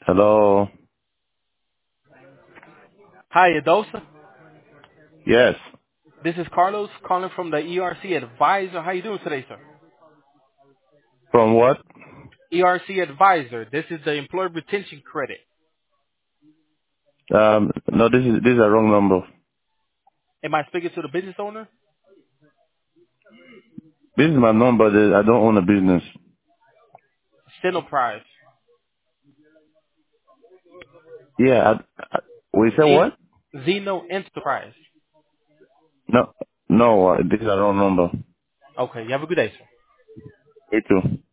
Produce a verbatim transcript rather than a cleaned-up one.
Hello. Hi, Adosa. Yes. This is Carlos calling from the E R C Advisor. How you doing today, sir? From what? E R C Advisor. This is the Employee Retention Credit. Um, no, this is this is a wrong number. Am I speaking to the business owner? This is my number. That I don't own a business. Enterprise. Yeah. I, I, we said Z- what? Zeno Enterprise. No. No. Uh, this is a wrong number. Okay, you have a good day, sir. Me too.